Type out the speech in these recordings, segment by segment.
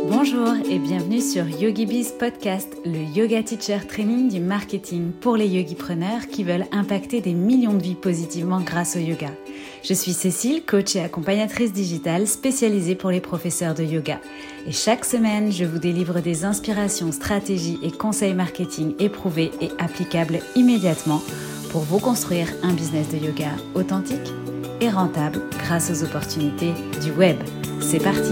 Bonjour et bienvenue sur YogiBiz Podcast, le yoga teacher training du marketing pour les yogipreneurs qui veulent impacter des millions de vies positivement grâce au yoga. Je suis Cécile, coach et accompagnatrice digitale spécialisée pour les professeurs de yoga. Et chaque semaine, je vous délivre des inspirations, stratégies et conseils marketing éprouvés et applicables immédiatement pour vous construire un business de yoga authentique et rentable grâce aux opportunités du web. C'est parti!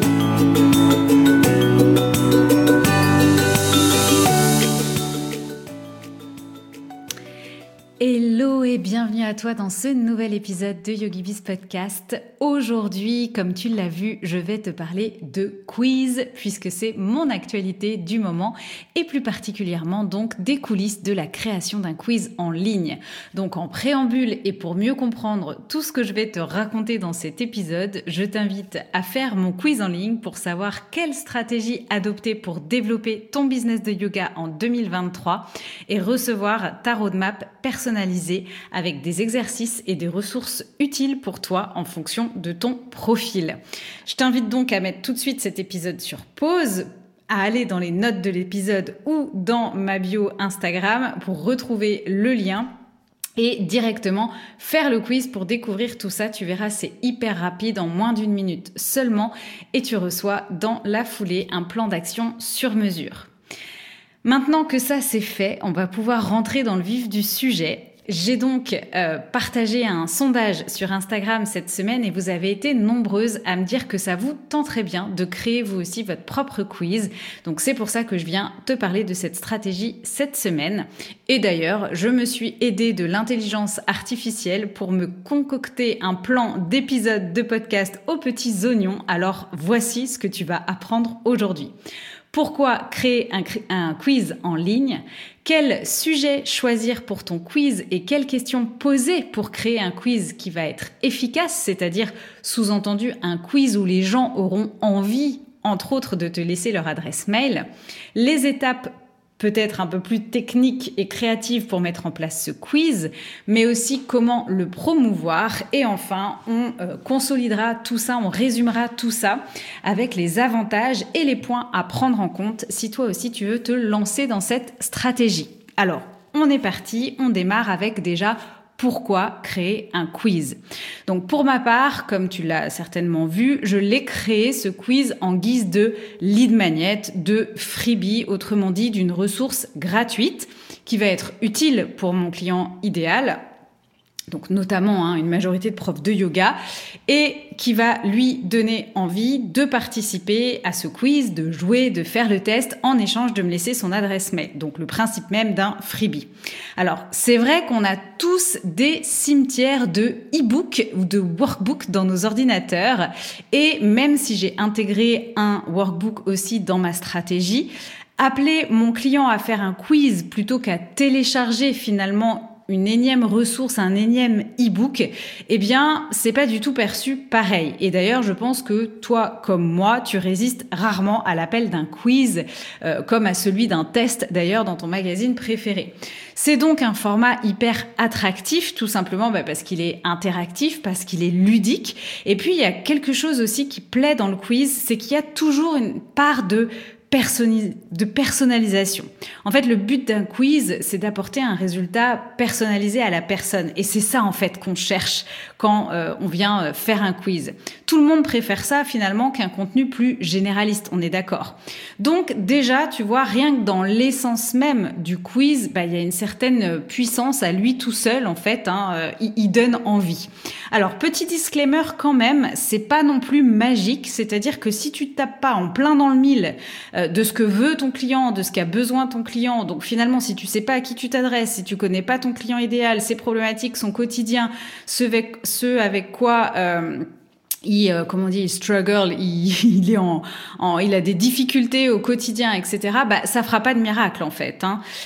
Hello et bienvenue à toi dans ce nouvel épisode de YogiBiz Podcast. Aujourd'hui, comme tu l'as vu, je vais te parler de quiz puisque c'est mon actualité du moment et plus particulièrement donc des coulisses de la création d'un quiz en ligne. Donc en préambule et pour mieux comprendre tout ce que je vais te raconter dans cet épisode, je t'invite à faire mon quiz en ligne pour savoir quelle stratégie adopter pour développer ton business de yoga en 2023 et recevoir ta roadmap personnalisée avec des exercices et des ressources utiles pour toi en fonction de ton profil. Je t'invite donc à mettre tout de suite cet épisode sur pause, à aller dans les notes de l'épisode ou dans ma bio Instagram pour retrouver le lien et directement faire le quiz pour découvrir tout ça. Tu verras, c'est hyper rapide, en moins d'1 minute seulement, et tu reçois dans la foulée un plan d'action sur mesure. Maintenant que ça c'est fait, on va pouvoir rentrer dans le vif du sujet. J'ai donc partagé un sondage sur Instagram cette semaine et vous avez été nombreuses à me dire que ça vous tenterait bien de créer vous aussi votre propre quiz. Donc c'est pour ça que je viens te parler de cette stratégie cette semaine. Et d'ailleurs, je me suis aidée de l'intelligence artificielle pour me concocter un plan d'épisode de podcast aux petits oignons. Alors voici ce que tu vas apprendre aujourd'hui. Pourquoi créer un quiz en ligne? Quel sujet choisir pour ton quiz et quelles questions poser pour créer un quiz qui va être efficace, c'est-à-dire sous-entendu un quiz où les gens auront envie, entre autres, de te laisser leur adresse mail. Les étapes peut-être un peu plus techniques et créatives pour mettre en place ce quiz, mais aussi comment le promouvoir. Et enfin, on consolidera tout ça, on résumera tout ça avec les avantages et les points à prendre en compte si toi aussi tu veux te lancer dans cette stratégie. Alors, on est parti, on démarre avec déjà pourquoi créer un quiz. Donc pour ma part, comme tu l'as certainement vu, je l'ai créé ce quiz en guise de lead magnet, de freebie, autrement dit d'une ressource gratuite qui va être utile pour mon client idéal, donc notamment une majorité de profs de yoga, et qui va lui donner envie de participer à ce quiz, de jouer, de faire le test en échange de me laisser son adresse mail. Donc le principe même d'un freebie. Alors c'est vrai qu'on a tous des cimetières de e-book ou de workbook dans nos ordinateurs, et même si j'ai intégré un workbook aussi dans ma stratégie, appeler mon client à faire un quiz plutôt qu'à télécharger finalement une énième ressource, un énième e-book, eh bien, c'est pas du tout perçu pareil. Et d'ailleurs, je pense que toi, comme moi, tu résistes rarement à l'appel d'un quiz, comme à celui d'un test, d'ailleurs, dans ton magazine préféré. C'est donc un format hyper attractif, tout simplement parce qu'il est interactif, parce qu'il est ludique. Et puis, il y a quelque chose aussi qui plaît dans le quiz, c'est qu'il y a toujours une part de personnalisation. En fait, le but d'un quiz, c'est d'apporter un résultat personnalisé à la personne. Et c'est ça, en fait, qu'on cherche quand on vient faire un quiz. Tout le monde préfère ça, finalement, qu'un contenu plus généraliste. On est d'accord. Donc, déjà, tu vois, rien que dans l'essence même du quiz, il y a une certaine puissance à lui tout seul, en fait. Il donne envie. Alors, petit disclaimer quand même, c'est pas non plus magique. C'est-à-dire que si tu tapes pas en plein dans le mille de ce que veut ton client, de ce qu'a besoin ton client. Donc finalement, si tu sais pas à qui tu t'adresses, si tu connais pas ton client idéal, ses problématiques, son quotidien, ce avec quoi il struggle, il a des difficultés au quotidien, etc. Ça fera pas de miracle en fait.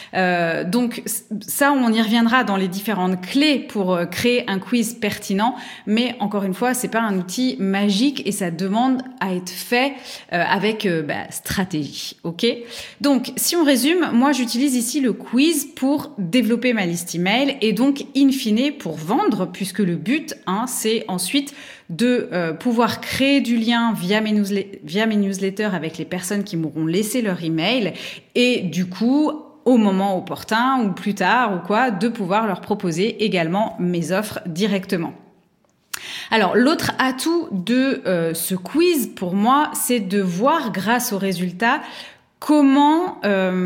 Donc ça, on y reviendra dans les différentes clés pour créer un quiz pertinent. Mais encore une fois, c'est pas un outil magique et ça demande à être fait avec stratégie. Ok. Donc si on résume, moi j'utilise ici le quiz pour développer ma liste email et donc in fine pour vendre, puisque le but, c'est ensuite de pouvoir créer du lien via mes newsletters avec les personnes qui m'auront laissé leur email et du coup, au moment opportun ou plus tard ou quoi, de pouvoir leur proposer également mes offres directement. Alors, l'autre atout de ce quiz, pour moi, c'est de voir grâce aux résultats comment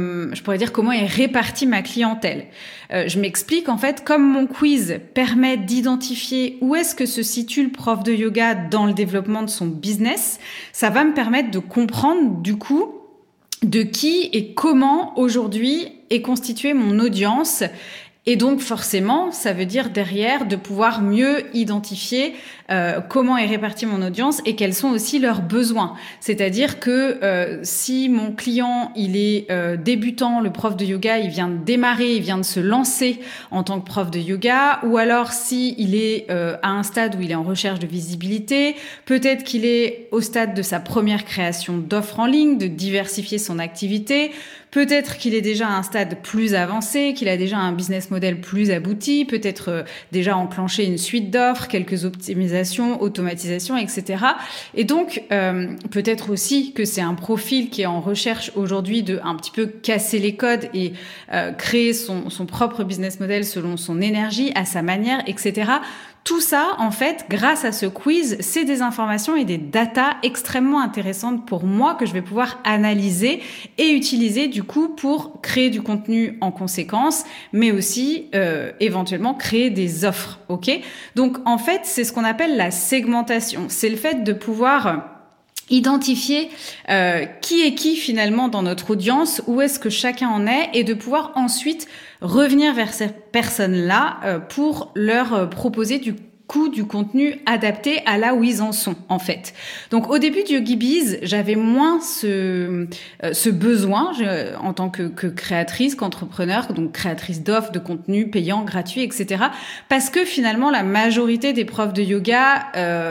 est répartie ma clientèle. Je m'explique, en fait, comme mon quiz permet d'identifier où est-ce que se situe le prof de yoga dans le développement de son business, ça va me permettre de comprendre, du coup, de qui et comment aujourd'hui est constituée mon audience. Et donc forcément, ça veut dire derrière de pouvoir mieux identifier comment est répartie mon audience et quels sont aussi leurs besoins. C'est-à-dire que si mon client il est débutant, le prof de yoga, il vient de démarrer, il vient de se lancer en tant que prof de yoga, ou alors si il est à un stade où il est en recherche de visibilité, peut-être qu'il est au stade de sa première création d'offres en ligne, de diversifier son activité. Peut-être qu'il est déjà à un stade plus avancé, qu'il a déjà un business model plus abouti, peut-être déjà enclenché une suite d'offres, quelques optimisations, automatisations, etc. Et donc, peut-être aussi que c'est un profil qui est en recherche aujourd'hui de un petit peu casser les codes et créer son propre business model selon son énergie, à sa manière, etc. Tout ça, en fait, grâce à ce quiz, c'est des informations et des datas extrêmement intéressantes pour moi que je vais pouvoir analyser et utiliser du coup pour créer du contenu en conséquence, mais aussi éventuellement créer des offres, ok ? Donc, en fait, c'est ce qu'on appelle la segmentation. C'est le fait de pouvoir identifier qui est qui finalement dans notre audience, où est-ce que chacun en est, et de pouvoir ensuite revenir vers ces personnes-là pour leur proposer du contenu adapté à là où ils en sont, en fait. Donc, au début de YogiBiz, j'avais moins ce besoin en tant que créatrice, qu'entrepreneur, donc créatrice d'offres, de contenu payant, gratuit, etc. Parce que finalement, la majorité des profs de yoga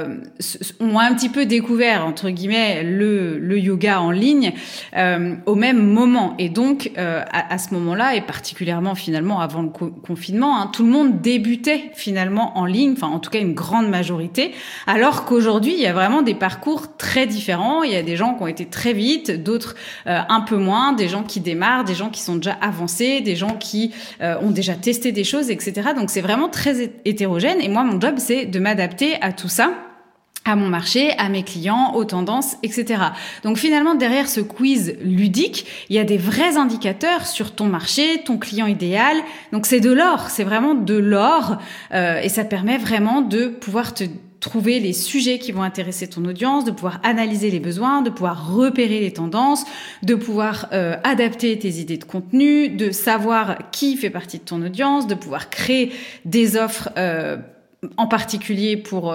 ont un petit peu découvert, entre guillemets, le yoga en ligne au même moment. Et donc, à ce moment-là, et particulièrement finalement avant le confinement, tout le monde débutait finalement en ligne, enfin en tout cas une grande majorité, alors qu'aujourd'hui, il y a vraiment des parcours très différents. Il y a des gens qui ont été très vite, d'autres un peu moins, des gens qui démarrent, des gens qui sont déjà avancés, des gens qui ont déjà testé des choses, etc. Donc, c'est vraiment très hétérogène. Et moi, mon job, c'est de m'adapter à tout ça, à mon marché, à mes clients, aux tendances, etc. Donc finalement, derrière ce quiz ludique, il y a des vrais indicateurs sur ton marché, ton client idéal. Donc c'est de l'or, c'est vraiment de l'or et ça permet vraiment de pouvoir te trouver les sujets qui vont intéresser ton audience, de pouvoir analyser les besoins, de pouvoir repérer les tendances, de pouvoir adapter tes idées de contenu, de savoir qui fait partie de ton audience, de pouvoir créer des offres en particulier pour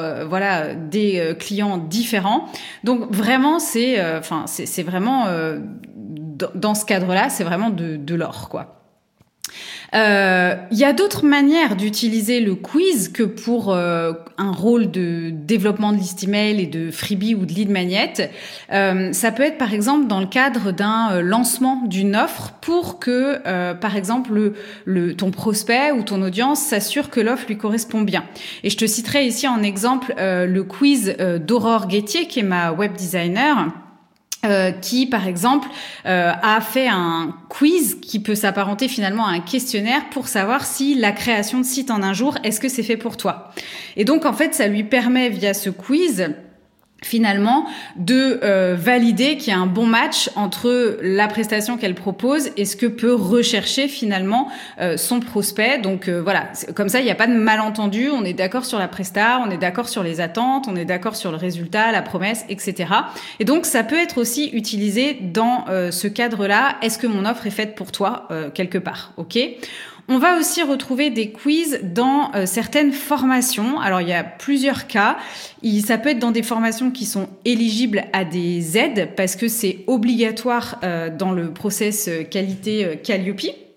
des clients différents. Donc vraiment c'est vraiment dans ce cadre-là, c'est vraiment de l'or, quoi. Il y a d'autres manières d'utiliser le quiz que pour un rôle de développement de liste email et de freebie ou de lead magnet. Ça peut être par exemple dans le cadre d'un lancement d'une offre pour que par exemple ton prospect ou ton audience s'assure que l'offre lui correspond bien. Et je te citerai ici en exemple le quiz d'Aurore Guettier, qui est ma web designer, qui, par exemple, a fait un quiz qui peut s'apparenter finalement à un questionnaire pour savoir si la création de site en un jour, est-ce que c'est fait pour toi ? Et donc, en fait, ça lui permet, via ce quiz, finalement, de valider qu'il y a un bon match entre la prestation qu'elle propose et ce que peut rechercher finalement son prospect. Donc voilà, comme ça, il n'y a pas de malentendu. On est d'accord sur la presta, on est d'accord sur les attentes, on est d'accord sur le résultat, la promesse, etc. Et donc, ça peut être aussi utilisé dans ce cadre-là. Est-ce que mon offre est faite pour toi quelque part ? Ok ? On va aussi retrouver des quiz dans certaines formations. Alors, il y a plusieurs cas. Ça peut être dans des formations qui sont éligibles à des aides parce que c'est obligatoire dans le process qualité Calliope.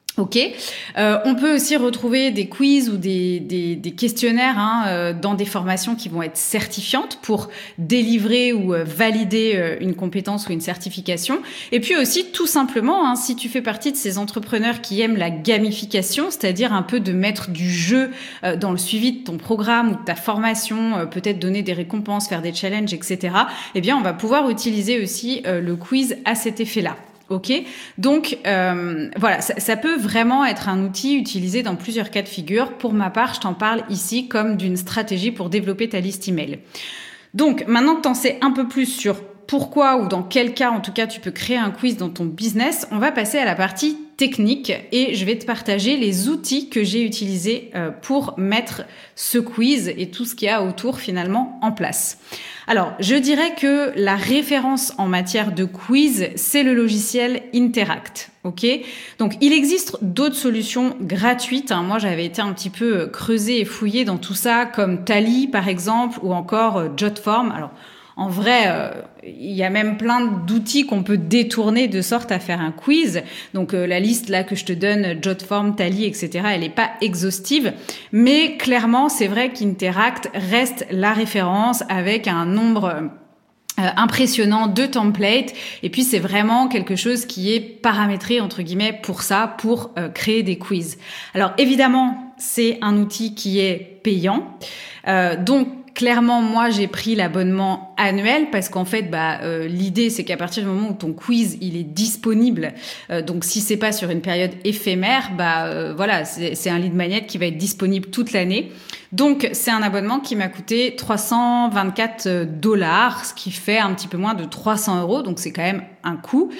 Ok. On peut aussi retrouver des quiz ou des questionnaires dans des formations qui vont être certifiantes pour délivrer ou valider une compétence ou une certification. Et puis aussi, tout simplement, si tu fais partie de ces entrepreneurs qui aiment la gamification, c'est-à-dire un peu de mettre du jeu dans le suivi de ton programme ou de ta formation, peut-être donner des récompenses, faire des challenges, etc. Eh bien, on va pouvoir utiliser aussi le quiz à cet effet-là. Ok, donc voilà, ça peut vraiment être un outil utilisé dans plusieurs cas de figure. Pour ma part, je t'en parle ici comme d'une stratégie pour développer ta liste email. Donc maintenant que tu en sais un peu plus sur pourquoi ou dans quel cas, en tout cas, tu peux créer un quiz dans ton business, on va passer à la partie technique et je vais te partager les outils que j'ai utilisés pour mettre ce quiz et tout ce qu'il y a autour finalement en place. Alors, je dirais que la référence en matière de quiz, c'est le logiciel Interact. Ok, donc il existe d'autres solutions gratuites. Moi, j'avais été un petit peu creusée et fouillée dans tout ça, comme Tally par exemple, ou encore Jotform. Alors, en vrai, il y a même plein d'outils qu'on peut détourner de sorte à faire un quiz. Donc la liste là que je te donne, Jotform, Tally, etc., elle n'est pas exhaustive. Mais clairement, c'est vrai qu'Interact reste la référence avec un nombre impressionnant de templates. Et puis, c'est vraiment quelque chose qui est paramétré, entre guillemets, pour ça, pour créer des quiz. Alors, évidemment, c'est un outil qui est payant. Donc, clairement, moi, j'ai pris l'abonnement annuel parce qu'en fait, l'idée, c'est qu'à partir du moment où ton quiz, il est disponible, donc si c'est pas sur une période éphémère, voilà, c'est un lead magnet qui va être disponible toute l'année. Donc, c'est un abonnement qui m'a coûté $324, ce qui fait un petit peu moins de 300 €. Donc, c'est quand même un coût.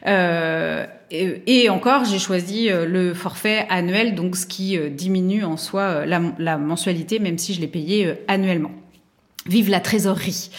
Et encore, j'ai choisi le forfait annuel, donc ce qui diminue en soi la mensualité, même si je l'ai payé annuellement. Vive la trésorerie.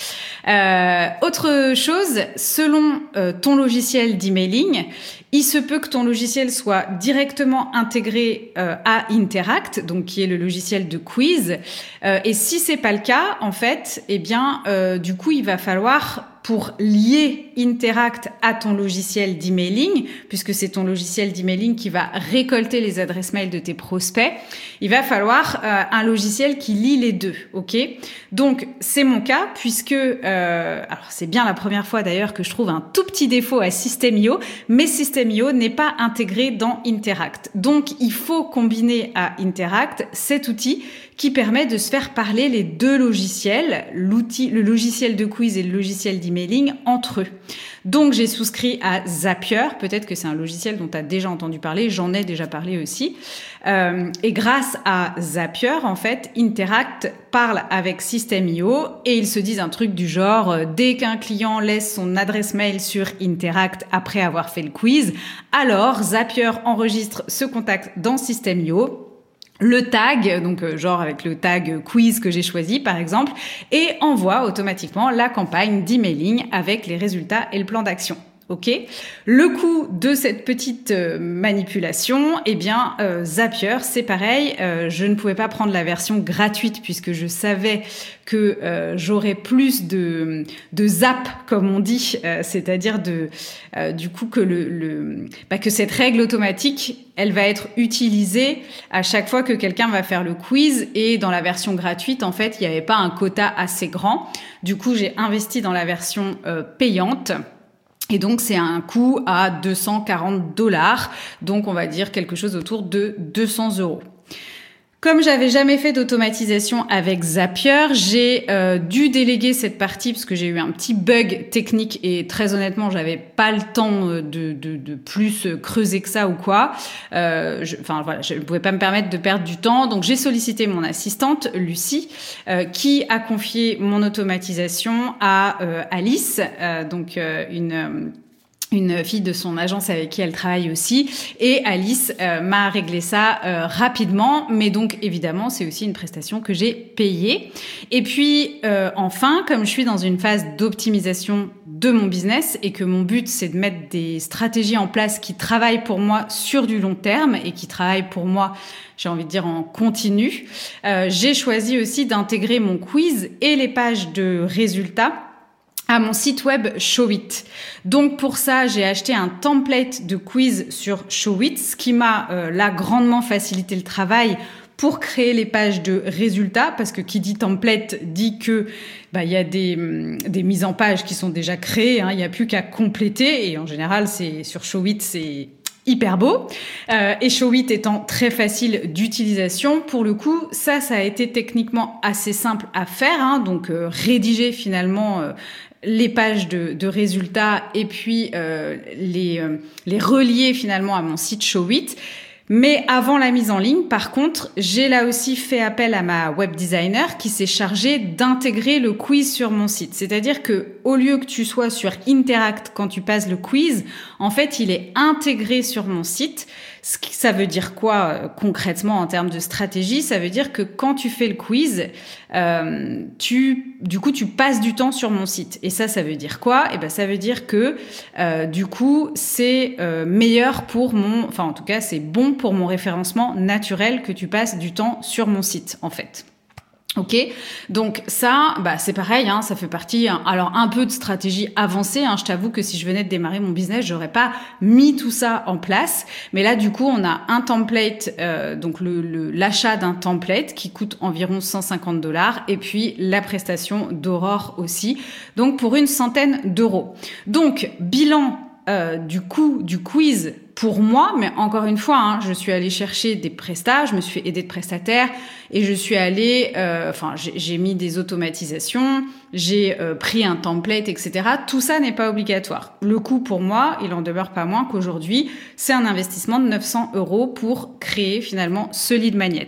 Autre chose, selon ton logiciel d'emailing, il se peut que ton logiciel soit directement intégré à Interact, donc qui est le logiciel de quiz. Et si c'est pas le cas, en fait, du coup, il va falloir, pour lier Interact à ton logiciel d'emailing, puisque c'est ton logiciel d'emailing qui va récolter les adresses mail de tes prospects, il va falloir un logiciel qui lie les deux, ok ? Donc, c'est mon cas, puisque, alors c'est bien la première fois d'ailleurs que je trouve un tout petit défaut à System.io, mais System.io n'est pas intégré dans Interact. Donc, il faut combiner à Interact cet outil qui permet de se faire parler les deux logiciels, le logiciel de quiz et le logiciel d'emailing entre eux. Donc, j'ai souscrit à Zapier. Peut-être que c'est un logiciel dont tu as déjà entendu parler. J'en ai déjà parlé aussi. Et grâce à Zapier, en fait, Interact parle avec System.io et ils se disent un truc du genre dès qu'un client laisse son adresse mail sur Interact après avoir fait le quiz, alors Zapier enregistre ce contact dans System.io, le tag, donc genre avec le tag quiz que j'ai choisi par exemple, et envoie automatiquement la campagne d'emailing avec les résultats et le plan d'action. Ok. Le coût de cette petite manipulation, Zapier, c'est pareil. Je ne pouvais pas prendre la version gratuite puisque je savais que j'aurais plus de zap, comme on dit, c'est-à-dire du coup que que cette règle automatique, elle va être utilisée à chaque fois que quelqu'un va faire le quiz. Et dans la version gratuite, en fait, il n'y avait pas un quota assez grand. Du coup, j'ai investi dans la version payante. Et donc, c'est un coût à $240. Donc, on va dire quelque chose autour de 200 €. Comme j'avais jamais fait d'automatisation avec Zapier, j'ai dû déléguer cette partie parce que j'ai eu un petit bug technique et très honnêtement, j'avais pas le temps de plus creuser que ça ou quoi. Je ne pouvais pas me permettre de perdre du temps, donc j'ai sollicité mon assistante Lucie, qui a confié mon automatisation à Alice, une fille de son agence avec qui elle travaille aussi. Et Alice m'a réglé ça rapidement. Mais donc, évidemment, c'est aussi une prestation que j'ai payée. Et puis, enfin, comme je suis dans une phase d'optimisation de mon business et que mon but, c'est de mettre des stratégies en place qui travaillent pour moi sur du long terme et qui travaillent pour moi, j'ai envie de dire, en continu, j'ai choisi aussi d'intégrer mon quiz et les pages de résultats à mon site web Showit. Donc pour ça, j'ai acheté un template de quiz sur Showit, ce qui m'a là grandement facilité le travail pour créer les pages de résultats, parce que qui dit template dit que il y a des mises en page qui sont déjà créées, il n'y a plus qu'à compléter, et en général c'est sur Showit, c'est hyper beau, et Showit étant très facile d'utilisation, pour le coup, ça a été techniquement assez simple à faire, donc rédiger finalement les pages de résultats et puis les relier finalement à mon site Showit. Mais avant la mise en ligne, par contre, j'ai là aussi fait appel à ma web designer qui s'est chargée d'intégrer le quiz sur mon site. C'est-à-dire que au lieu que tu sois sur Interact quand tu passes le quiz, en fait, il est intégré sur mon site. Ça veut dire quoi concrètement en termes de stratégie? Ça veut dire que quand tu fais le quiz, tu passes du temps sur mon site. Et ça veut dire quoi? Ça veut dire que du coup, c'est meilleur pour enfin en tout cas, c'est bon pour mon référencement naturel que tu passes du temps sur mon site en fait. Ok, donc ça, c'est pareil, ça fait partie. Alors un peu de stratégie avancée. Je t'avoue que si je venais de démarrer mon business, j'aurais pas mis tout ça en place. Mais là, du coup, on a un template, donc l'achat d'un template qui coûte environ $150, et puis la prestation d'Aurore aussi, donc pour une centaine d'euros. Donc bilan du coût du quiz pour moi, mais encore une fois, je suis allée chercher des prestats, je me suis fait aider de prestataires et je suis allée, j'ai mis des automatisations, j'ai pris un template, etc. Tout ça n'est pas obligatoire. Le coût pour moi, il en demeure pas moins qu'aujourd'hui, c'est un investissement de 900 € pour créer finalement ce lead magnet.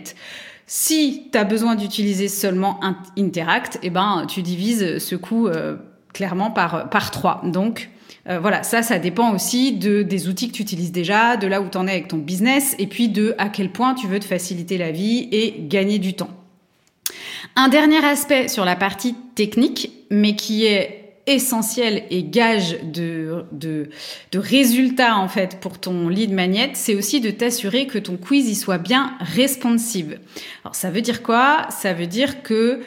Si tu as besoin d'utiliser seulement un Interact, tu divises ce coût clairement par 3. Donc voilà, ça dépend aussi des outils que tu utilises déjà, de là où tu en es avec ton business, et puis de à quel point tu veux te faciliter la vie et gagner du temps. Un dernier aspect sur la partie technique, mais qui est essentiel et gage de résultats en fait pour ton lead magnet, c'est aussi de t'assurer que ton quiz il soit bien responsive. Alors ça veut dire quoi? Ça veut dire que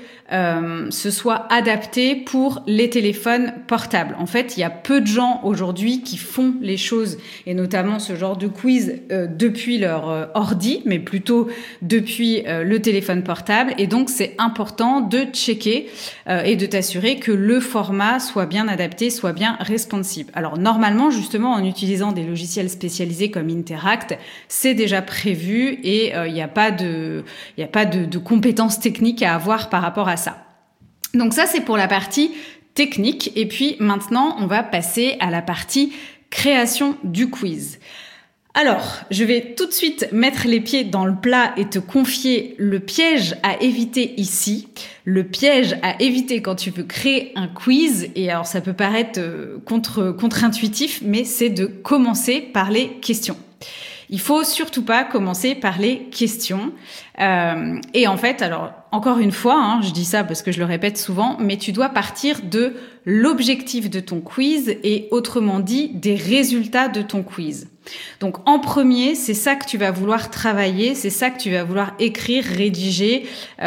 ce soit adapté pour les téléphones portables. En fait, il y a peu de gens aujourd'hui qui font les choses, et notamment ce genre de quiz depuis leur ordi, mais plutôt depuis le téléphone portable. Et donc, c'est important de checker et de t'assurer que le format soit bien adapté, soit bien responsive. Alors, normalement, justement, en utilisant des logiciels spécialisés comme Interact, c'est déjà prévu et il n'y a pas de compétences techniques à avoir par rapport à ça. Donc ça, c'est pour la partie technique. Et puis maintenant, on va passer à la partie création du quiz. Alors, je vais tout de suite mettre les pieds dans le plat et te confier le piège à éviter ici. Le piège à éviter quand tu veux créer un quiz, et alors ça peut paraître contre-intuitif, mais c'est de commencer par les questions. Il faut surtout pas commencer par les questions. Et en fait, alors encore une fois, je dis ça parce que je le répète souvent, mais tu dois partir de l'objectif de ton quiz et autrement dit des résultats de ton quiz. Donc en premier, c'est ça que tu vas vouloir travailler, c'est ça que tu vas vouloir écrire, rédiger,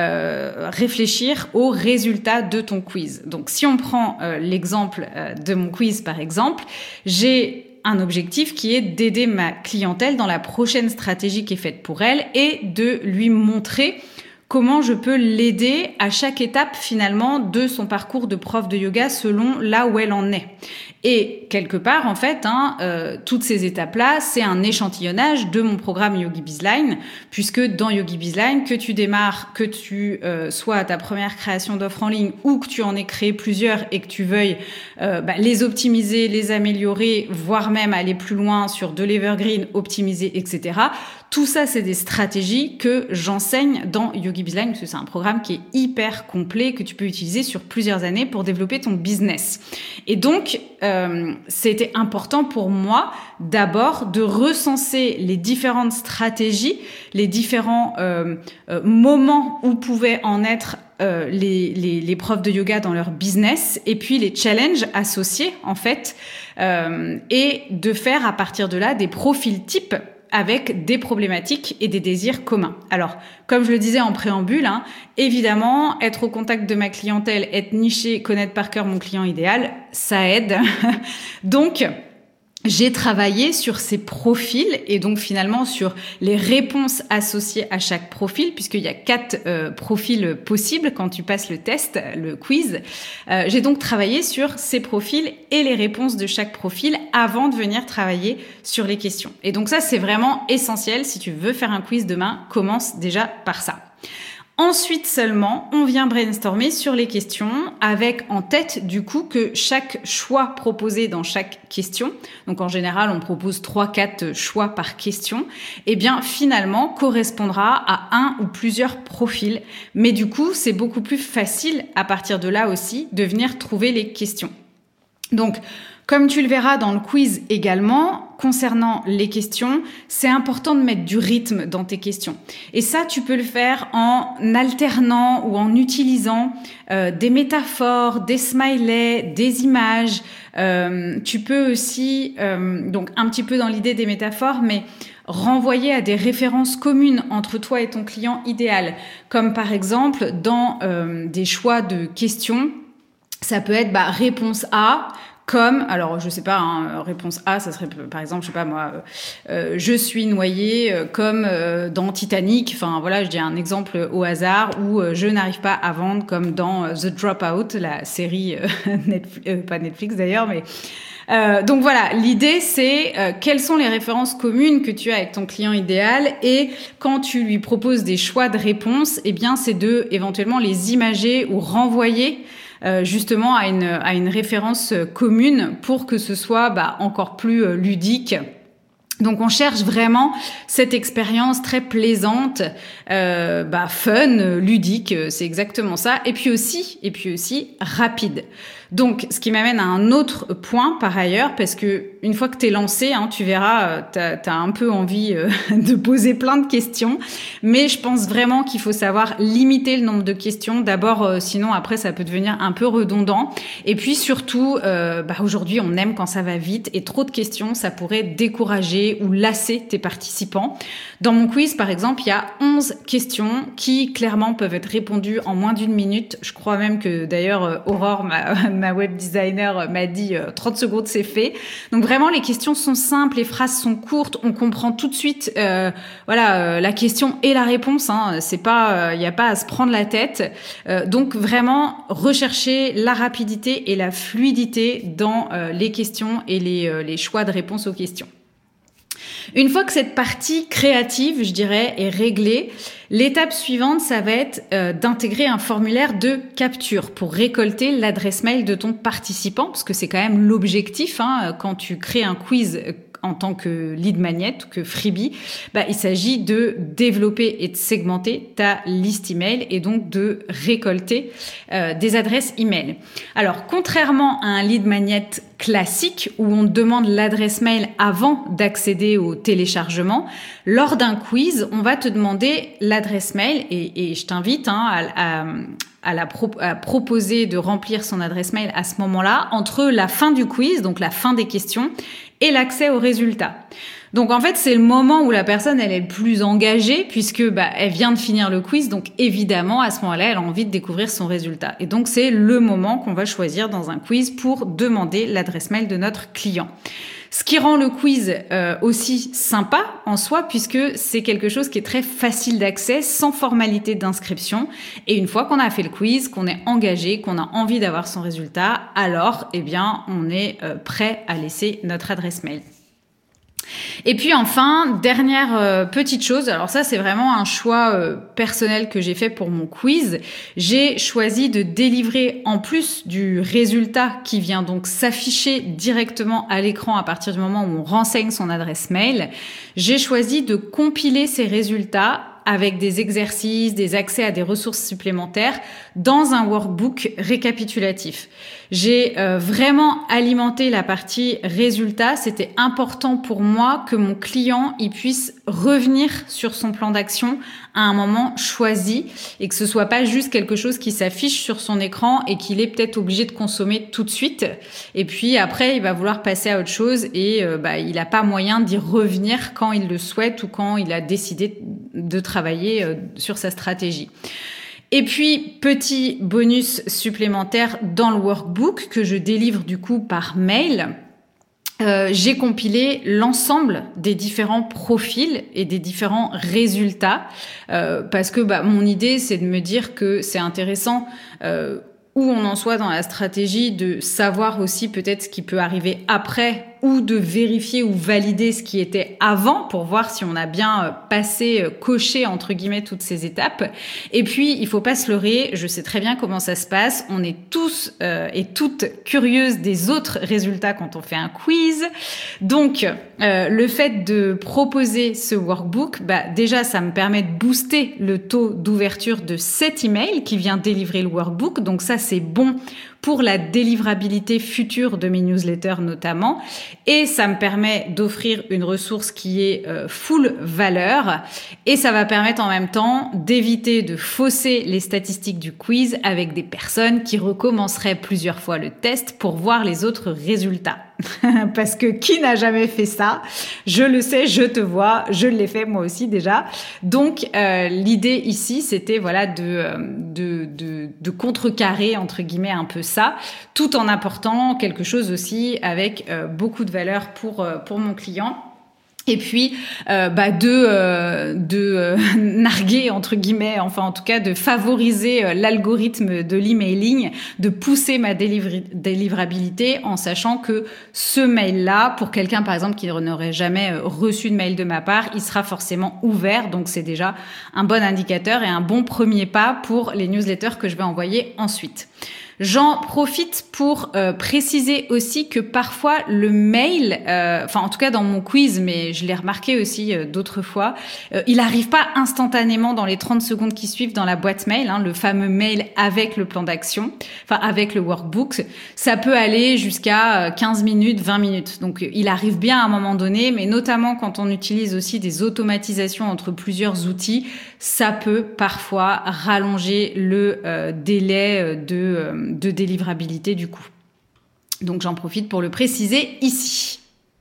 réfléchir aux résultats de ton quiz. Donc si on prend l'exemple de mon quiz par exemple, j'ai un objectif qui est d'aider ma clientèle dans la prochaine stratégie qui est faite pour elle et de lui montrer comment je peux l'aider à chaque étape finalement de son parcours de prof de yoga selon là où elle en est. Et quelque part, en fait, toutes ces étapes-là, c'est un échantillonnage de mon programme Yogi Bizline, puisque dans Yogi Bizline, que tu démarres, que tu sois à ta première création d'offres en ligne ou que tu en aies créé plusieurs et que tu veuilles les optimiser, les améliorer, voire même aller plus loin sur de l'evergreen, optimiser, etc. Tout ça, c'est des stratégies que j'enseigne dans Yogi Bizline, parce que c'est un programme qui est hyper complet, que tu peux utiliser sur plusieurs années pour développer ton business. Et donc, c'était important pour moi d'abord de recenser les différentes stratégies, les différents moments où pouvaient en être les profs de yoga dans leur business et puis les challenges associés en fait et de faire à partir de là des profils types avec des problématiques et des désirs communs. Alors, comme je le disais en préambule, évidemment, être au contact de ma clientèle, être niché, connaître par cœur mon client idéal, ça aide. Donc, j'ai travaillé sur ces profils et donc finalement sur les réponses associées à chaque profil, puisqu'il y a 4 profils possibles quand tu passes le test, le quiz. J'ai donc travaillé sur ces profils et les réponses de chaque profil avant de venir travailler sur les questions. Et donc ça, c'est vraiment essentiel. Si tu veux faire un quiz demain, commence déjà par ça. Ensuite seulement, on vient brainstormer sur les questions avec en tête du coup que chaque choix proposé dans chaque question, donc en général on propose 3-4 choix par question, et bien finalement correspondra à un ou plusieurs profils. Mais du coup, c'est beaucoup plus facile à partir de là aussi de venir trouver les questions. Donc, comme tu le verras dans le quiz également, concernant les questions, c'est important de mettre du rythme dans tes questions. Et ça, tu peux le faire en alternant ou en utilisant des métaphores, des smileys, des images. Tu peux aussi, donc un petit peu dans l'idée des métaphores, mais renvoyer à des références communes entre toi et ton client idéal. Comme par exemple, dans des choix de questions, ça peut être réponse A, comme, alors je sais pas, réponse A, ça serait par exemple, je sais pas moi, je suis noyé, comme dans Titanic, enfin voilà, je dis un exemple au hasard, ou je n'arrive pas à vendre, comme dans The Dropout, la série pas Netflix d'ailleurs, mais donc voilà, l'idée c'est quelles sont les références communes que tu as avec ton client idéal, et quand tu lui proposes des choix de réponses, eh bien c'est de éventuellement les imager ou renvoyer justement à une référence commune pour que ce soit encore plus ludique. Donc on cherche vraiment cette expérience très plaisante, fun, ludique, c'est exactement ça. Et puis aussi rapide. Donc ce qui m'amène à un autre point par ailleurs, parce que une fois que t'es lancé, tu verras, t'as un peu envie de poser plein de questions, mais je pense vraiment qu'il faut savoir limiter le nombre de questions. D'abord, sinon après ça peut devenir un peu redondant. Et puis surtout, aujourd'hui on aime quand ça va vite, et trop de questions, ça pourrait décourager ou lasser tes participants. Dans mon quiz, par exemple, il y a 11 questions qui, clairement, peuvent être répondues en moins d'1 minute. Je crois même que, d'ailleurs, Aurore, ma web designer, m'a dit 30 secondes, c'est fait. Donc, vraiment, les questions sont simples, les phrases sont courtes, on comprend tout de suite, la question et la réponse, c'est pas, il y a pas à se prendre la tête. Donc, vraiment, rechercher la rapidité et la fluidité dans les questions et les choix de réponse aux questions. Une fois que cette partie créative, je dirais, est réglée, l'étape suivante, ça va être d'intégrer un formulaire de capture pour récolter l'adresse mail de ton participant, parce que c'est quand même l'objectif quand tu crées un quiz en tant que lead magnet ou que freebie, il s'agit de développer et de segmenter ta liste email et donc de récolter des adresses email. Alors, contrairement à un lead magnet classique où on demande l'adresse mail avant d'accéder au téléchargement, lors d'un quiz, on va te demander l'adresse mail et je t'invite à proposer de remplir son adresse mail à ce moment-là, entre la fin du quiz, donc la fin des questions, et l'accès aux résultats. Donc en fait, c'est le moment où la personne elle est le plus engagée puisque elle vient de finir le quiz, donc évidemment à ce moment-là, elle a envie de découvrir son résultat. Et donc c'est le moment qu'on va choisir dans un quiz pour demander l'adresse mail de notre client. Ce qui rend le quiz aussi sympa en soi, puisque c'est quelque chose qui est très facile d'accès, sans formalité d'inscription. Et une fois qu'on a fait le quiz, qu'on est engagé, qu'on a envie d'avoir son résultat, alors on est prêt à laisser notre adresse mail. Et puis enfin, dernière petite chose, alors ça c'est vraiment un choix personnel que j'ai fait pour mon quiz. J'ai choisi de délivrer, en plus du résultat qui vient donc s'afficher directement à l'écran à partir du moment où on renseigne son adresse mail, j'ai choisi de compiler ces résultats avec des exercices, des accès à des ressources supplémentaires dans un workbook récapitulatif. J'ai vraiment alimenté la partie résultats. C'était important pour moi que mon client il puisse revenir sur son plan d'action à un moment choisi et que ce soit pas juste quelque chose qui s'affiche sur son écran et qu'il est peut-être obligé de consommer tout de suite. Et puis après, il va vouloir passer à autre chose et il n'a pas moyen d'y revenir quand il le souhaite ou quand il a décidé de travailler sur sa stratégie. Et puis, petit bonus supplémentaire dans le workbook que je délivre du coup par mail. J'ai compilé l'ensemble des différents profils et des différents résultats parce que mon idée, c'est de me dire que c'est intéressant où on en soit dans la stratégie, de savoir aussi peut-être ce qui peut arriver après ou de vérifier ou valider ce qui était avant pour voir si on a bien coché entre guillemets toutes ces étapes. Et puis, il faut pas se leurrer, je sais très bien comment ça se passe. On est tous et toutes curieuses des autres résultats quand on fait un quiz. Donc, le fait de proposer ce workbook, déjà, ça me permet de booster le taux d'ouverture de cet email qui vient délivrer le workbook. Donc ça, c'est bon pour la délivrabilité future de mes newsletters notamment. Et ça me permet d'offrir une ressource qui est full valeur. Et ça va permettre en même temps d'éviter de fausser les statistiques du quiz avec des personnes qui recommenceraient plusieurs fois le test pour voir les autres résultats. Parce que qui n'a jamais fait ça? Je le sais, je te vois, je l'ai fait moi aussi déjà. Donc l'idée ici, c'était de contrecarrer entre guillemets un peu ça, tout en apportant quelque chose aussi avec beaucoup de valeur pour mon client. Et puis de narguer entre guillemets, enfin en tout cas de favoriser l'algorithme de l'emailing, de pousser ma délivrabilité en sachant que ce mail-là, pour quelqu'un par exemple qui n'aurait jamais reçu de mail de ma part, il sera forcément ouvert. Donc c'est déjà un bon indicateur et un bon premier pas pour les newsletters que je vais envoyer ensuite. J'en profite pour préciser aussi que parfois le mail, en tout cas dans mon quiz, mais je l'ai remarqué aussi d'autres fois, il n'arrive pas instantanément dans les 30 secondes qui suivent dans la boîte mail, le fameux mail avec le plan d'action, avec le workbook. Ça peut aller jusqu'à 15 minutes, 20 minutes. Donc il arrive bien à un moment donné, mais notamment quand on utilise aussi des automatisations entre plusieurs outils, ça peut parfois rallonger le délai de délivrabilité du coup. Donc j'en profite pour le préciser ici.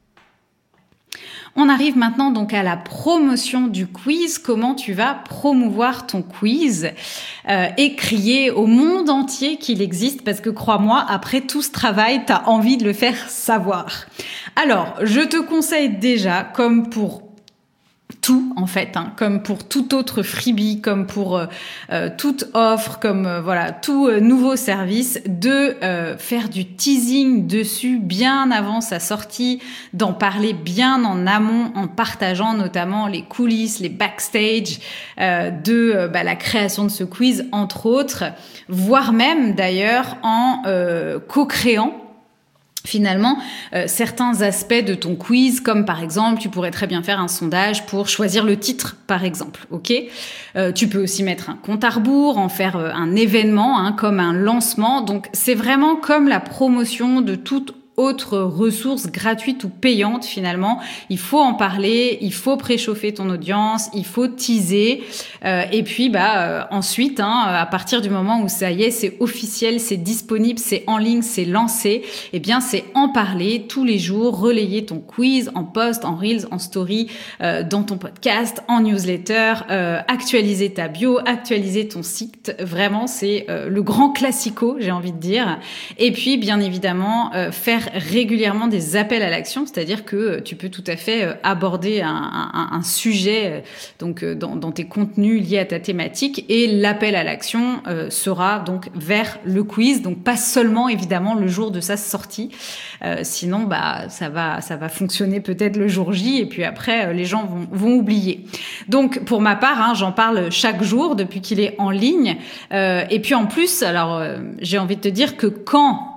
On arrive maintenant donc à la promotion du quiz. Comment tu vas promouvoir ton quiz et crier au monde entier qu'il existe, parce que crois-moi, après tout ce travail, tu as envie de le faire savoir. Alors, je te conseille déjà, comme pour tout en fait, comme pour tout autre freebie, comme pour toute offre, comme tout nouveau service, de faire du teasing dessus bien avant sa sortie, d'en parler bien en amont en partageant notamment les coulisses, les backstage de la création de ce quiz entre autres, voire même d'ailleurs en co-créant finalement certains aspects de ton quiz, comme par exemple tu pourrais très bien faire un sondage pour choisir le titre par exemple, ok. Tu peux aussi mettre un compte à rebours, en faire un événement comme un lancement. Donc c'est vraiment comme la promotion de toute autre ressource gratuite ou payante finalement. Il faut en parler, il faut préchauffer ton audience, il faut teaser et puis ensuite à partir du moment où ça y est, c'est officiel, c'est disponible, c'est en ligne, c'est lancé, et bien c'est en parler tous les jours, relayer ton quiz en post, en reels, en story, dans ton podcast, en newsletter, actualiser ta bio, actualiser ton site. Vraiment c'est le grand classico, j'ai envie de dire. Et puis bien évidemment faire régulièrement des appels à l'action, c'est-à-dire que tu peux tout à fait aborder un sujet donc dans tes contenus liés à ta thématique, et l'appel à l'action sera donc vers le quiz, donc pas seulement évidemment le jour de sa sortie, sinon ça va fonctionner peut-être le jour J et puis après les gens vont oublier. Donc pour ma part j'en parle chaque jour depuis qu'il est en ligne, et puis en plus alors j'ai envie de te dire que quand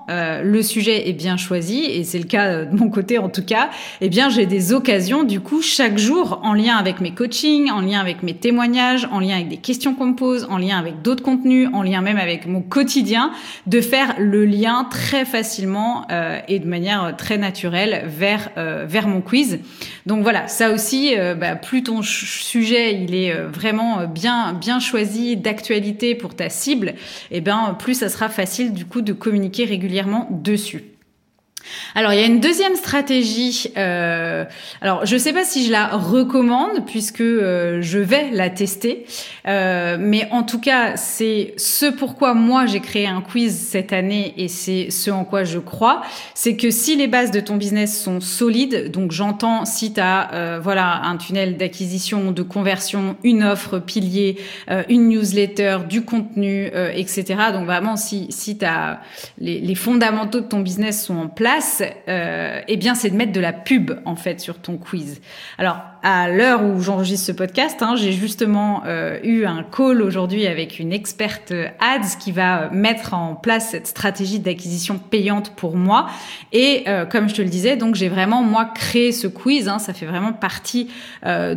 quand le sujet est bien choisi, et c'est le cas de mon côté en tout cas, eh bien j'ai des occasions du coup chaque jour en lien avec mes coachings, en lien avec mes témoignages, en lien avec des questions qu'on me pose, en lien avec d'autres contenus, en lien même avec mon quotidien, de faire le lien très facilement et de manière très naturelle vers mon quiz. Donc voilà, ça aussi, plus ton sujet il est vraiment bien choisi, d'actualité pour ta cible, et plus ça sera facile du coup de communiquer régulièrement dessus. Alors, il y a une deuxième stratégie. Alors, je ne sais pas si je la recommande puisque je vais la tester. Mais en tout cas, c'est ce pourquoi moi j'ai créé un quiz cette année et c'est ce en quoi je crois. C'est que si les bases de ton business sont solides, donc j'entends si tu as un tunnel d'acquisition, de conversion, une offre pilier, une newsletter, du contenu, etc. Donc vraiment, si tu as les fondamentaux de ton business sont en place, c'est de mettre de la pub en fait sur ton quiz. Alors à l'heure où j'enregistre ce podcast, j'ai justement eu un call aujourd'hui avec une experte ads qui va mettre en place cette stratégie d'acquisition payante pour moi. Et comme je te le disais, donc j'ai vraiment moi créé ce quiz. Ça fait vraiment partie d'un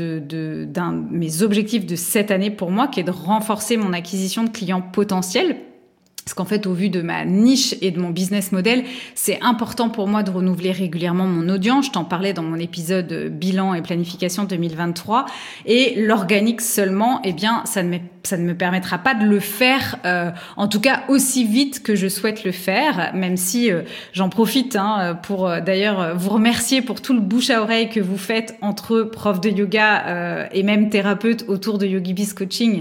de mes objectifs de cette année pour moi, qui est de renforcer mon acquisition de clients potentiels. Parce qu'en fait, au vu de ma niche et de mon business model, c'est important pour moi de renouveler régulièrement mon audience. Je t'en parlais dans mon épisode bilan et planification 2023. Et l'organique seulement, ça ne me permettra pas de le faire, en tout cas aussi vite que je souhaite le faire, même si j'en profite pour d'ailleurs vous remercier pour tout le bouche à oreille que vous faites entre profs de yoga et même thérapeutes autour de YogiBiz Coaching.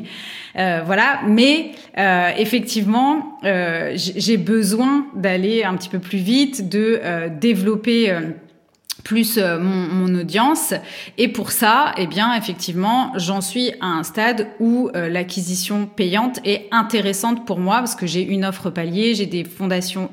Mais effectivement, j'ai besoin d'aller un petit peu plus vite, de développer plus mon audience, et pour ça, effectivement, j'en suis à un stade où l'acquisition payante est intéressante pour moi parce que j'ai une offre pilier, j'ai des fondations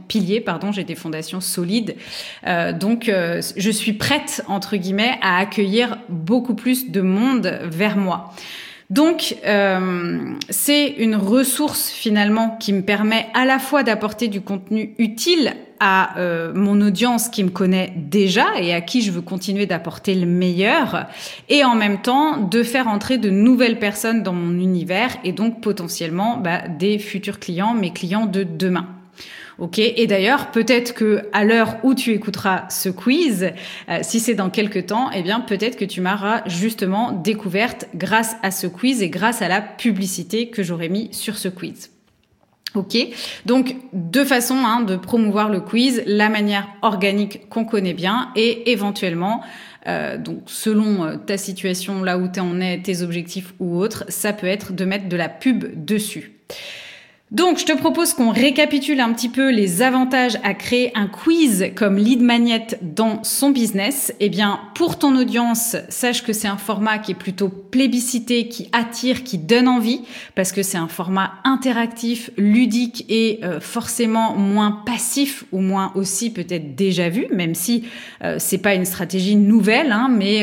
solides, donc je suis prête entre guillemets à accueillir beaucoup plus de monde vers moi. Donc, c'est une ressource finalement qui me permet à la fois d'apporter du contenu utile à mon audience qui me connaît déjà et à qui je veux continuer d'apporter le meilleur, et en même temps de faire entrer de nouvelles personnes dans mon univers et donc potentiellement des futurs clients, mes clients de demain. Ok, et d'ailleurs, peut-être que à l'heure où tu écouteras ce quiz, si c'est dans quelques temps, peut-être que tu m'auras justement découverte grâce à ce quiz et grâce à la publicité que j'aurai mis sur ce quiz. Ok, donc deux façons de promouvoir le quiz, la manière organique qu'on connaît bien et éventuellement, donc selon ta situation, là où tu en es, tes objectifs ou autres, ça peut être de mettre de la pub dessus. Donc, je te propose qu'on récapitule un petit peu les avantages à créer un quiz comme lead magnet dans son business. Pour ton audience, sache que c'est un format qui est plutôt plébiscité, qui attire, qui donne envie, parce que c'est un format interactif, ludique et forcément moins passif ou moins aussi peut-être déjà vu, même si c'est pas une stratégie nouvelle, mais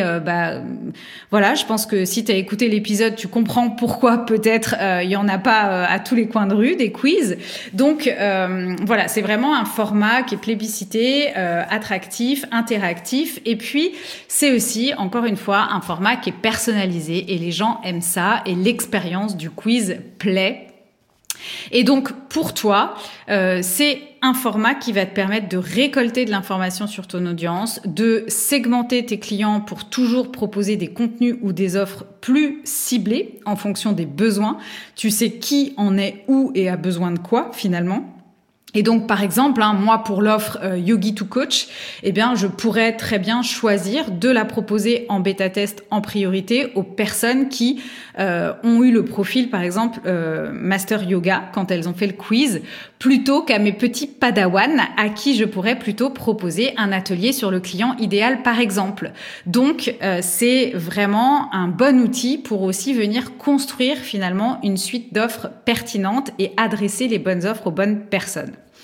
je pense que si tu as écouté l'épisode, tu comprends pourquoi peut-être il y en a pas à tous les coins de rue des quiz. Donc c'est vraiment un format qui est plébiscité, attractif, interactif, et puis c'est aussi encore une fois un format qui est personnalisé et les gens aiment ça et l'expérience du quiz plaît. Et donc pour toi, c'est un format qui va te permettre de récolter de l'information sur ton audience, de segmenter tes clients pour toujours proposer des contenus ou des offres plus ciblées en fonction des besoins. Tu sais qui en est où et a besoin de quoi finalement. Et donc, par exemple, moi, pour l'offre Yogi to Coach, je pourrais très bien choisir de la proposer en bêta-test en priorité aux personnes qui ont eu le profil, par exemple, Master Yoga, quand elles ont fait le quiz, plutôt qu'à mes petits padawans à qui je pourrais plutôt proposer un atelier sur le client idéal, par exemple. Donc, c'est vraiment un bon outil pour aussi venir construire finalement une suite d'offres pertinentes et adresser les bonnes offres aux bonnes personnes.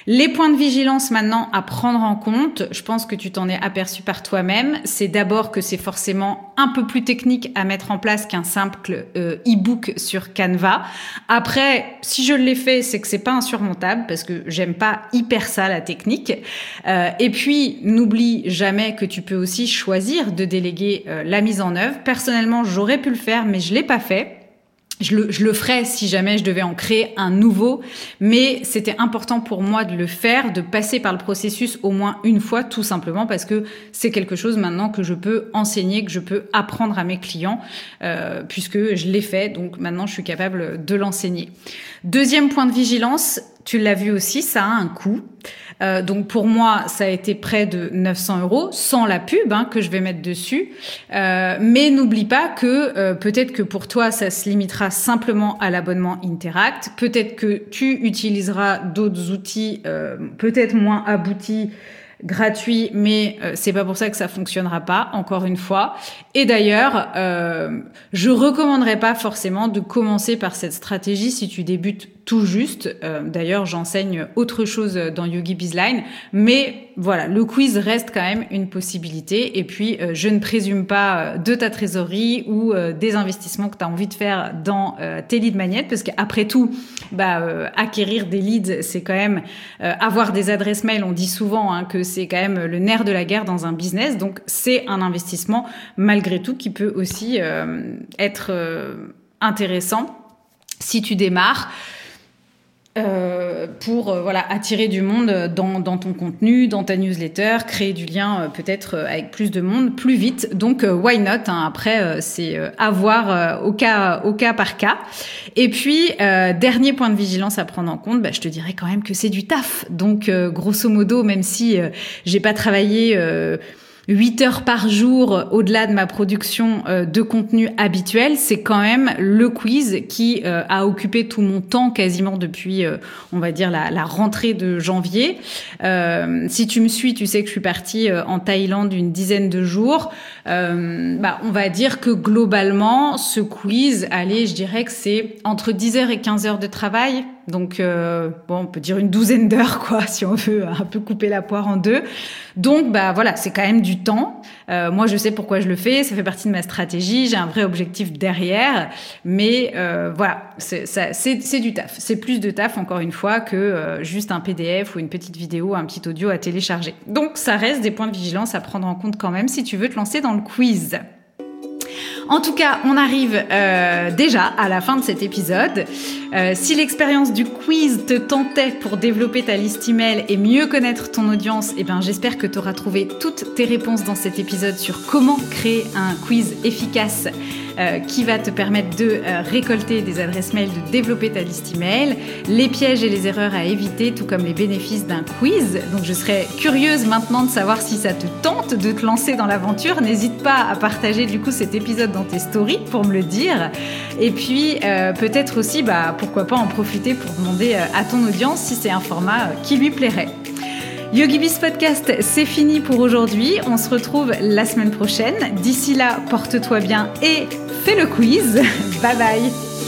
Les points de vigilance maintenant à prendre en compte, je pense que tu t'en es aperçu par toi-même, c'est d'abord que c'est forcément un peu plus technique à mettre en place qu'un simple e-book sur Canva. Après, si je l'ai fait, c'est que c'est pas insurmontable parce que j'aime pas hyper ça la technique. Et puis, n'oublie jamais que tu peux aussi choisir de déléguer la mise en œuvre. Personnellement, j'aurais pu le faire, mais je l'ai pas fait. Je le ferais si jamais je devais en créer un nouveau, mais c'était important pour moi de le faire, de passer par le processus au moins une fois, tout simplement parce que c'est quelque chose maintenant que je peux enseigner, que je peux apprendre à mes clients, puisque je l'ai fait, donc maintenant je suis capable de l'enseigner. Deuxième point de vigilance, tu l'as vu aussi, ça a un coût. Donc pour moi, ça a été près de 900 € sans la pub que je vais mettre dessus. Mais n'oublie pas que peut-être que pour toi, ça se limitera simplement à l'abonnement Interact. Peut-être que tu utiliseras d'autres outils peut-être moins aboutis, gratuit, mais c'est pas pour ça que ça fonctionnera pas, encore une fois. Et d'ailleurs, je recommanderais pas forcément de commencer par cette stratégie si tu débutes tout juste. D'ailleurs, j'enseigne autre chose dans Yogi Bizline, mais voilà, le quiz reste quand même une possibilité. Et puis, je ne présume pas de ta trésorerie ou des investissements que tu as envie de faire dans tes lead magnets, parce qu'après tout, acquérir des leads, c'est quand même avoir des adresses mail. On dit souvent que c'est quand même le nerf de la guerre dans un business. Donc, c'est un investissement malgré tout qui peut aussi être intéressant si tu démarres. Pour attirer du monde dans ton contenu, dans ta newsletter, créer du lien peut-être avec plus de monde plus vite. Donc why not Après c'est à voir au cas par cas. Et puis dernier point de vigilance à prendre en compte, je te dirais quand même que c'est du taf. Donc grosso modo, même si j'ai pas travaillé 8 heures par jour au-delà de ma production de contenu habituel, c'est quand même le quiz qui a occupé tout mon temps quasiment depuis, on va dire, la rentrée de janvier. Si tu me suis, tu sais que je suis partie en Thaïlande une dizaine de jours. On va dire que globalement, ce quiz, allez, je dirais que c'est entre 10 heures et 15 heures de travail. Donc, on peut dire une douzaine d'heures, quoi, si on veut un peu couper la poire en deux. Donc, c'est quand même du temps. Moi, je sais pourquoi je le fais. Ça fait partie de ma stratégie. J'ai un vrai objectif derrière. Mais c'est du taf. C'est plus de taf, encore une fois, que juste un PDF ou une petite vidéo, un petit audio à télécharger. Donc, ça reste des points de vigilance à prendre en compte quand même si tu veux te lancer dans le quiz. En tout cas, on arrive déjà à la fin de cet épisode. Si l'expérience du quiz te tentait pour développer ta liste email et mieux connaître ton audience, j'espère que tu auras trouvé toutes tes réponses dans cet épisode sur comment créer un quiz efficace qui va te permettre de récolter des adresses mail, de développer ta liste email, les pièges et les erreurs à éviter, tout comme les bénéfices d'un quiz. Donc je serais curieuse maintenant de savoir si ça te tente de te lancer dans l'aventure. N'hésite pas à partager du coup cet épisode dans tes stories pour me le dire. Et puis peut-être aussi, pourquoi pas en profiter pour demander à ton audience si c'est un format qui lui plairait. YogiBiz Podcast, c'est fini pour aujourd'hui. On se retrouve la semaine prochaine. D'ici là, porte-toi bien et fais le quiz. Bye bye.